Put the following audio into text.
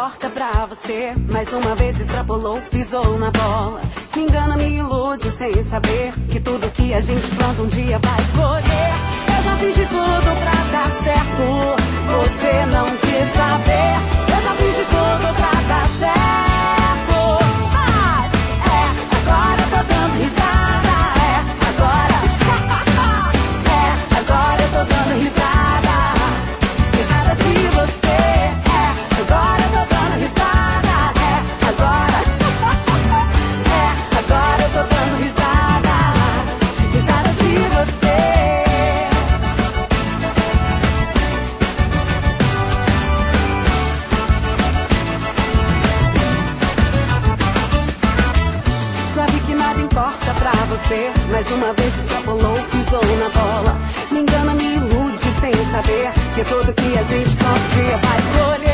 importa pra você. Mais uma vez extrapolou, pisou na bola. Me engana, me ilude sem saber que tudo que a gente planta um dia vai colher. Eu já fiz de tudo pra dar certo, você não quis saber. Eu já fiz de tudo pra dar certo, mas agora eu tô dando risada. Agora eu tô dando risada. Risada de você. Agora eu tô dando risada. Agora eu tô dando risada. Risada de você. Já vi que nada importa pra você. Mais uma vez extrapolou, pisou na bola. Me engana, me ilude sem saber que tudo que a gente planta um dia vai colher.